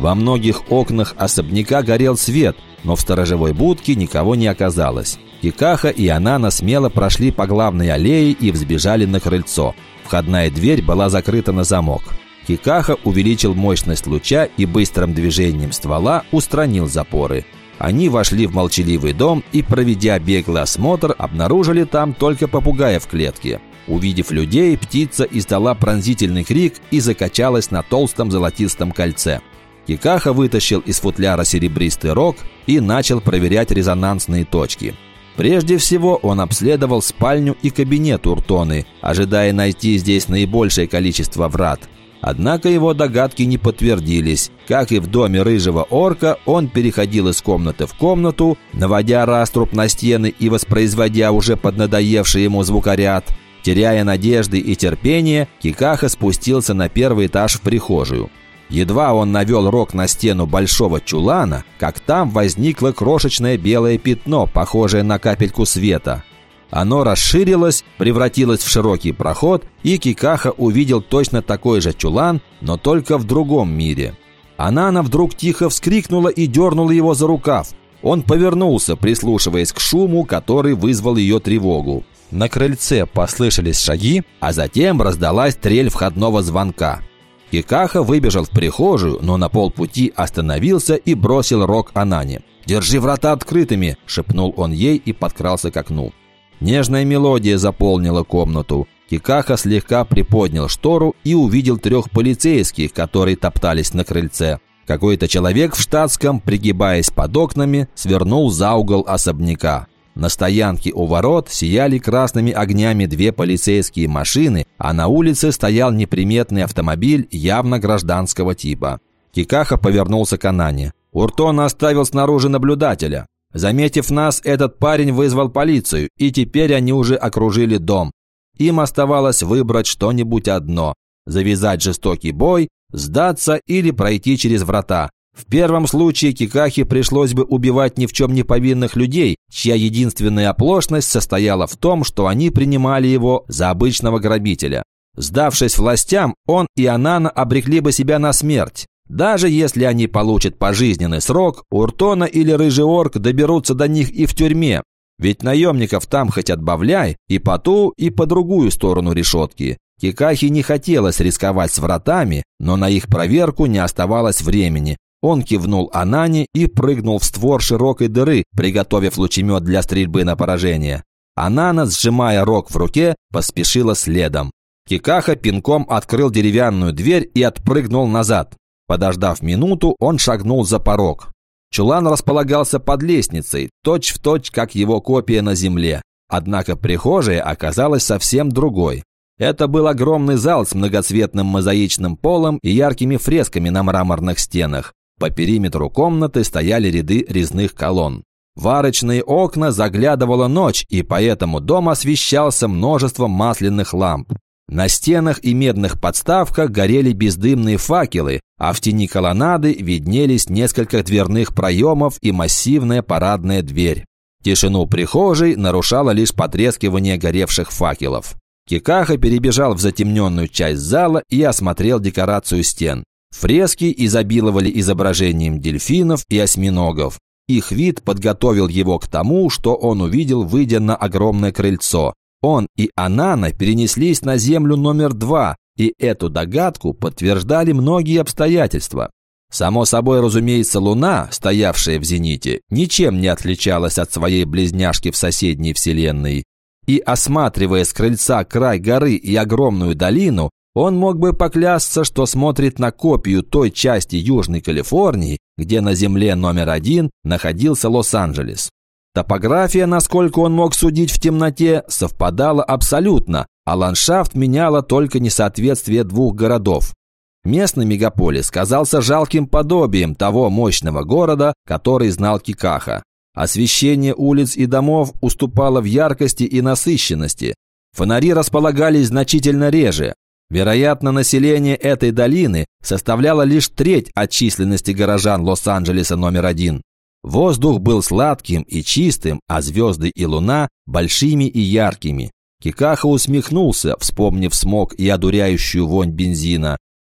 Во многих окнах особняка горел свет, но в сторожевой будке никого не оказалось. Кикаха и Анана смело прошли по главной аллее и взбежали на крыльцо. Входная дверь была закрыта на замок. Кикаха увеличил мощность луча и быстрым движением ствола устранил запоры. Они вошли в молчаливый дом и, проведя беглый осмотр, обнаружили там только попугая в клетке. Увидев людей, птица издала пронзительный крик и закачалась на толстом золотистом кольце. Кикаха вытащил из футляра серебристый рог и начал проверять резонансные точки. Прежде всего он обследовал спальню и кабинет Уртоны, ожидая найти здесь наибольшее количество врат. Однако его догадки не подтвердились. Как и в доме рыжего орка, он переходил из комнаты в комнату, наводя раструб на стены и воспроизводя уже поднадоевший ему звукоряд. Теряя надежды и терпение, Кикаха спустился на первый этаж в прихожую. Едва он навел рог на стену большого чулана, как там возникло крошечное белое пятно, похожее на капельку света. Оно расширилось, превратилось в широкий проход, и Кикаха увидел точно такой же чулан, но только в другом мире. Анана вдруг тихо вскрикнула и дернула его за рукав. Он повернулся, прислушиваясь к шуму, который вызвал ее тревогу. На крыльце послышались шаги, а затем раздалась трель входного звонка. Кикаха выбежал в прихожую, но на полпути остановился и бросил рог Анане. «Держи врата открытыми!» – шепнул он ей и подкрался к окну. Нежная мелодия заполнила комнату. Кикаха слегка приподнял штору и увидел 3 полицейских, которые топтались на крыльце. Какой-то человек в штатском, пригибаясь под окнами, свернул за угол особняка. На стоянке у ворот сияли красными огнями 2 полицейские машины, а на улице стоял неприметный автомобиль явно гражданского типа. Кикаха повернулся к Анане. «Уртона оставил снаружи наблюдателя. Заметив нас, этот парень вызвал полицию, и теперь они уже окружили дом. Им оставалось выбрать что-нибудь одно – завязать жестокий бой, сдаться или пройти через врата. В первом случае Кикахе пришлось бы убивать ни в чем не повинных людей, чья единственная оплошность состояла в том, что они принимали его за обычного грабителя. Сдавшись властям, он и Анана обрекли бы себя на смерть. Даже если они получат пожизненный срок, Уртона или Рыжий Орк доберутся до них и в тюрьме. Ведь наемников там хоть отбавляй, и по ту, и по другую сторону решетки. Кикахе не хотелось рисковать с вратами, но на их проверку не оставалось времени. Он кивнул Анане и прыгнул в створ широкой дыры, приготовив лучемет для стрельбы на поражение. Анана, сжимая рог в руке, поспешила следом. Кикаха пинком открыл деревянную дверь и отпрыгнул назад. Подождав минуту, он шагнул за порог. Чулан располагался под лестницей, точь-в-точь, как его копия на земле. Однако прихожая оказалась совсем другой. Это был огромный зал с многоцветным мозаичным полом и яркими фресками на мраморных стенах. По периметру комнаты стояли ряды резных колонн. В арочные окна заглядывала ночь, и поэтому дом освещался множеством масляных ламп. На стенах и медных подставках горели бездымные факелы, а в тени колоннады виднелись несколько дверных проемов и массивная парадная дверь. Тишину прихожей нарушало лишь потрескивание горевших факелов. Кикаха перебежал в затемненную часть зала и осмотрел декорацию стен. Фрески изобиловали изображением дельфинов и осьминогов. Их вид подготовил его к тому, что он увидел, выйдя на огромное крыльцо. Он и Анана перенеслись на землю номер 2, и эту догадку подтверждали многие обстоятельства. Само собой, разумеется, Луна, стоявшая в зените, ничем не отличалась от своей близняшки в соседней вселенной. И, осматривая с крыльца край горы и огромную долину, он мог бы поклясться, что смотрит на копию той части Южной Калифорнии, где на земле номер 1 находился Лос-Анджелес. Топография, насколько он мог судить в темноте, совпадала абсолютно, а ландшафт меняло только несоответствие 2 городов. Местный мегаполис казался жалким подобием того мощного города, который знал Кикаха. Освещение улиц и домов уступало в яркости и насыщенности. Фонари располагались значительно реже. Вероятно, население этой долины составляло лишь треть от численности горожан Лос-Анджелеса номер 1. Воздух был сладким и чистым, а звезды и луна – большими и яркими. Кикаха усмехнулся, вспомнив смог и одуряющую вонь бензина.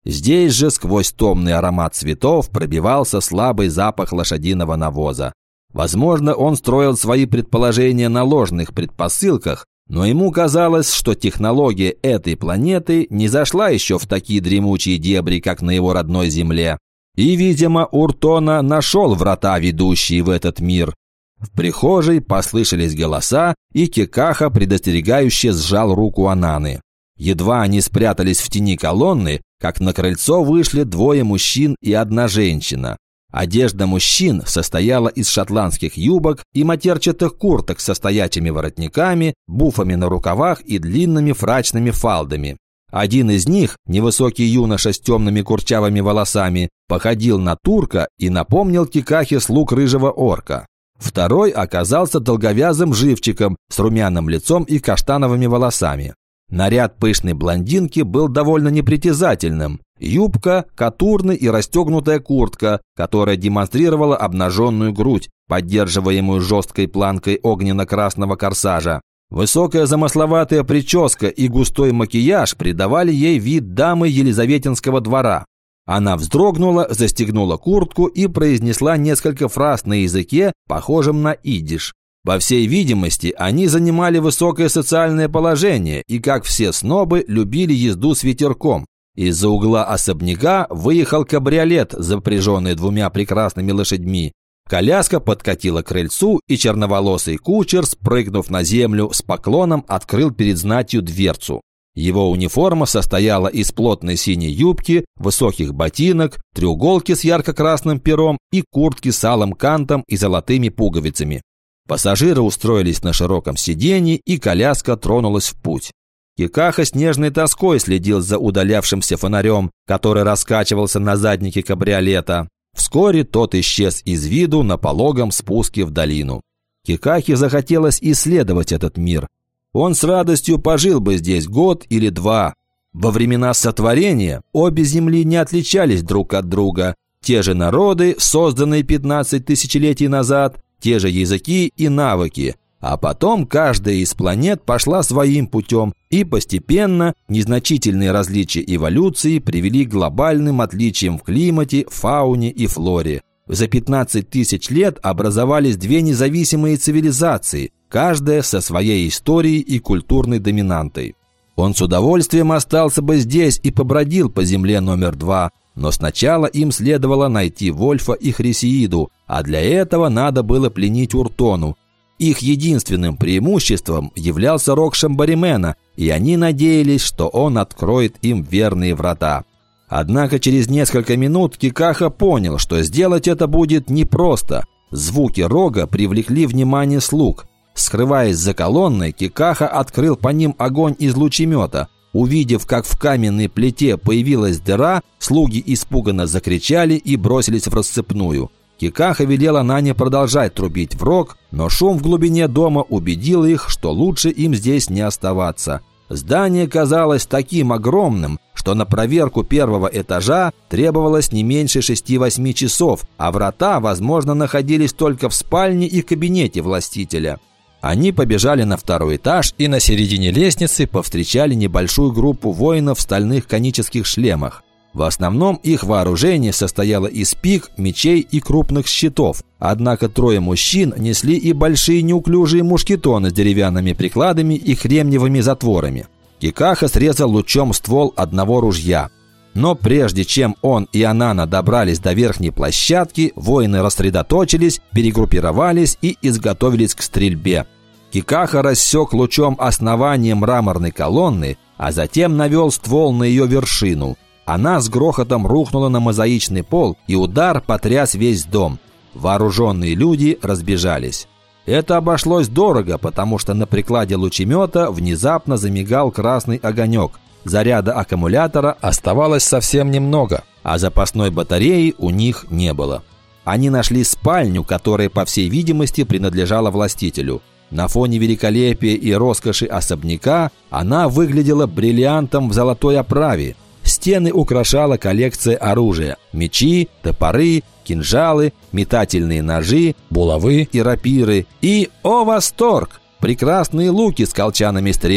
Здесь же сквозь томный аромат цветов пробивался слабый запах лошадиного навоза. Возможно, он строил свои предположения на ложных предпосылках, но ему казалось, что технология этой планеты не зашла еще в такие дремучие дебри, как на его родной Земле. И, видимо, Уртона нашел врата, ведущие в этот мир. В прихожей послышались голоса, и Кикаха предостерегающе сжал руку Ананы. Едва они спрятались в тени колонны, как на крыльцо вышли двое мужчин и одна женщина. Одежда мужчин состояла из шотландских юбок и матерчатых курток со стоячими воротниками, буфами на рукавах и длинными фрачными фалдами. Один из них, невысокий юноша с темными курчавыми волосами, походил на турка и напомнил Кикахе слуг рыжего орка. Второй оказался долговязым живчиком с румяным лицом и каштановыми волосами. Наряд пышной блондинки был довольно непритязательным. Юбка, катурны и расстегнутая куртка, которая демонстрировала обнаженную грудь, поддерживаемую жесткой планкой огненно-красного корсажа. Высокая замысловатая прическа и густой макияж придавали ей вид дамы Елизаветинского двора. Она вздрогнула, застегнула куртку и произнесла несколько фраз на языке, похожем на идиш. По всей видимости, они занимали высокое социальное положение и, как все снобы, любили езду с ветерком. Из-за угла особняка выехал кабриолет, запряженный двумя прекрасными лошадьми. Коляска подкатила к крыльцу, и черноволосый кучер, спрыгнув на землю, с поклоном открыл перед знатью дверцу. Его униформа состояла из плотной синей юбки, высоких ботинок, треуголки с ярко-красным пером и куртки с алым кантом и золотыми пуговицами. Пассажиры устроились на широком сиденье, и коляска тронулась в путь. Кикаха с нежной тоской следил за удалявшимся фонарем, который раскачивался на заднике кабриолета. Вскоре тот исчез из виду на пологом спуске в долину. Кикахе захотелось исследовать этот мир. Он с радостью пожил бы здесь год или два. Во времена сотворения обе земли не отличались друг от друга. Те же народы, созданные 15 тысячелетий назад, те же языки и навыки. А потом каждая из планет пошла своим путем, и постепенно незначительные различия эволюции привели к глобальным отличиям в климате, фауне и флоре. За 15 тысяч лет образовались две независимые цивилизации, каждая со своей историей и культурной доминантой. Он с удовольствием остался бы здесь и побродил по земле номер 2, но сначала им следовало найти Вольфа и Хрисеиду, а для этого надо было пленить Уртону. Их единственным преимуществом являлся рог Шамбаримена, и они надеялись, что он откроет им верные врата. Однако через несколько минут Кикаха понял, что сделать это будет непросто. Звуки рога привлекли внимание слуг. Скрываясь за колонной, Кикаха открыл по ним огонь из лучемета. Увидев, как в каменной плите появилась дыра, слуги испуганно закричали и бросились в рассыпную. Кикаха велела Нане продолжать трубить в рог, но шум в глубине дома убедил их, что лучше им здесь не оставаться. Здание казалось таким огромным, что на проверку первого этажа требовалось не меньше 6-8 часов, а врата, возможно, находились только в спальне и кабинете властителя. Они побежали на второй этаж и на середине лестницы повстречали небольшую группу воинов в стальных конических шлемах. В основном их вооружение состояло из пик, мечей и крупных щитов, однако трое мужчин несли и большие неуклюжие мушкетоны с деревянными прикладами и кремниевыми затворами. Кикаха срезал лучом ствол одного ружья. Но прежде чем он и Анана добрались до верхней площадки, воины рассредоточились, перегруппировались и изготовились к стрельбе. Кикаха рассек лучом основание мраморной колонны, а затем навел ствол на ее вершину. Она с грохотом рухнула на мозаичный пол, и удар потряс весь дом. Вооруженные люди разбежались. Это обошлось дорого, потому что на прикладе лучемета внезапно замигал красный огонек. Заряда аккумулятора оставалось совсем немного, а запасной батареи у них не было. Они нашли спальню, которая, по всей видимости, принадлежала властителю. На фоне великолепия и роскоши особняка она выглядела бриллиантом в золотой оправе. Стены украшала коллекция оружия – мечи, топоры, кинжалы, метательные ножи, булавы и рапиры. И, о восторг, прекрасные луки с колчанами стрел.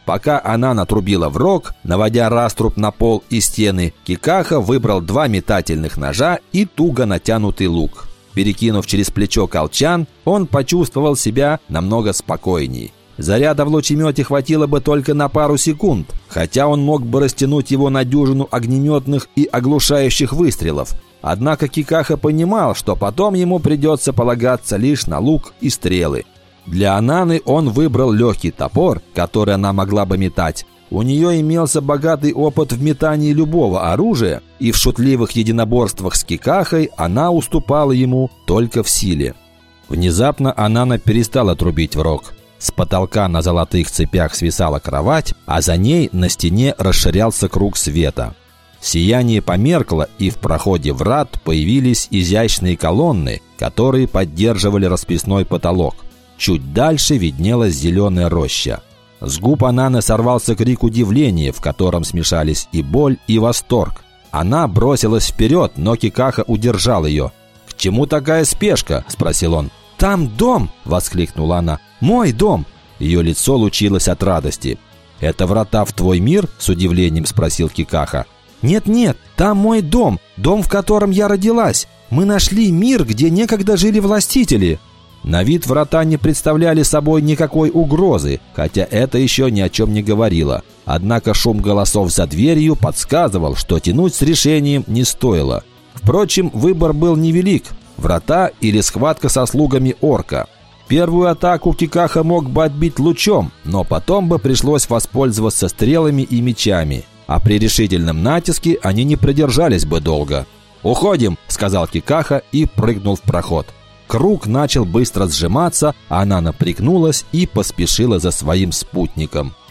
Пока она натрубила в рог, наводя раструб на пол и стены, Кикаха выбрал 2 метательных ножа и туго натянутый лук. Перекинув через плечо колчан, он почувствовал себя намного спокойней. Заряда в лучемете хватило бы только на пару секунд, хотя он мог бы растянуть его на дюжину огнеметных и оглушающих выстрелов. Однако Кикаха понимал, что потом ему придется полагаться лишь на лук и стрелы. Для Ананы он выбрал легкий топор, который она могла бы метать. У нее имелся богатый опыт в метании любого оружия, и в шутливых единоборствах с Кикахой она уступала ему только в силе. Внезапно Анана перестала трубить в рог. С потолка на золотых цепях свисала кровать, а за ней на стене расширялся круг света. Сияние померкло, и в проходе врат появились изящные колонны, которые поддерживали расписной потолок. Чуть дальше виднелась зеленая роща. С губ Ананы сорвался крик удивления, в котором смешались и боль, и восторг. Она бросилась вперед, но Кикаха удержал ее. «К чему такая спешка?» – спросил он. «Там дом!» – воскликнула она. «Мой дом!» Ее лицо лучилось от радости. «Это врата в твой мир?» – с удивлением спросил Кикаха. «Нет-нет, там мой дом, дом, в котором я родилась. Мы нашли мир, где некогда жили властители». На вид врата не представляли собой никакой угрозы, хотя это еще ни о чем не говорило. Однако шум голосов за дверью подсказывал, что тянуть с решением не стоило. Впрочем, выбор был невелик – врата или схватка со слугами орка. Первую атаку Кикаха мог бы отбить лучом, но потом бы пришлось воспользоваться стрелами и мечами. А при решительном натиске они не продержались бы долго. «Уходим!» – сказал Кикаха и прыгнул в проход. Круг начал быстро сжиматься, а она напрягнулась и поспешила за своим спутником.